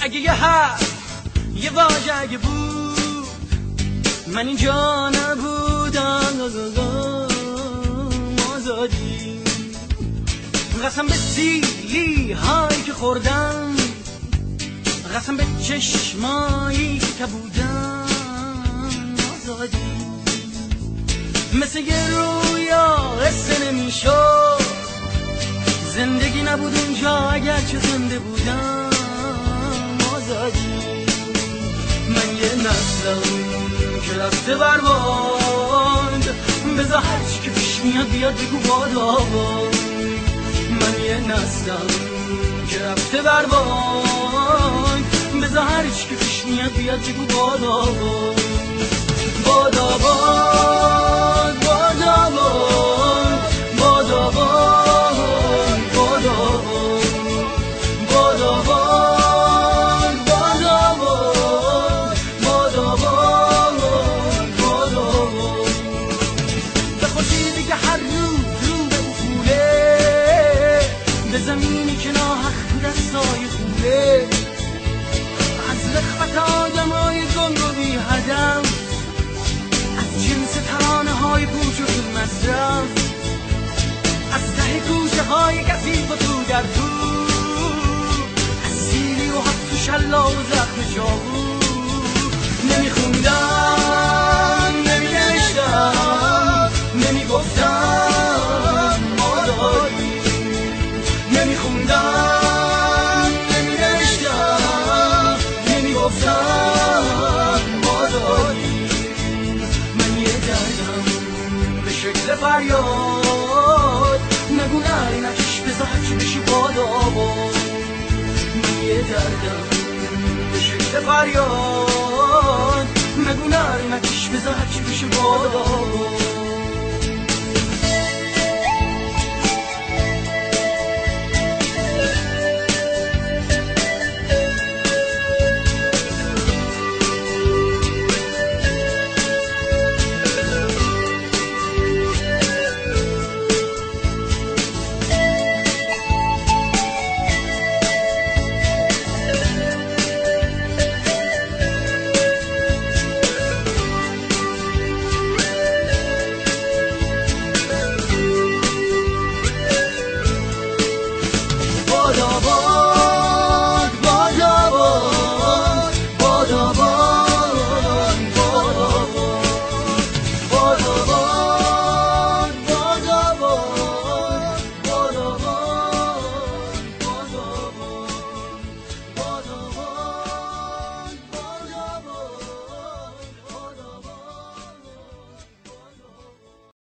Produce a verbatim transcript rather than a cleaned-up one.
اگه یه حرف یه واژه اگه بود من اینجا نبودم آزادی قسم به سیلی هایی که خوردم قسم به چشمایی که بودم آزادی مثل یه رویا قصه نمیشد زندگی نبود اونجا اگر چه زنده بودم آزادی من یه نسلم که رفته برباد بذار هرچی که پیش میاد بیاد بگو بادا من یه نسلم که رفته برباد بذار هرچی که پیش میاد بیاد بگو بادا بادا باد بادا باد بادا باد بادا بادا باد بادا باد بادا باد بادا باد به خورشیدی که هر روز رو به افوله به زمینی که ناحق تو دستای خوله از رخوت آدمای گنگ و بی هدف جنس ترانه های پوچ و تو مصرف از ته گوشه های کثیف و تو در تو از سیلی و حبس و شلا و زخم چاقو نمیخوندم نمینوشتم نمیگفتم آزادی نمیخوندم نمینوشتم نمیگفتم آزادی به شکل فریاد نگو نری نکش بذار هرچی بشی بادا باد من یه دردم به شکل فریاد نگو نری نکش بذار هرچی بشی بادا باد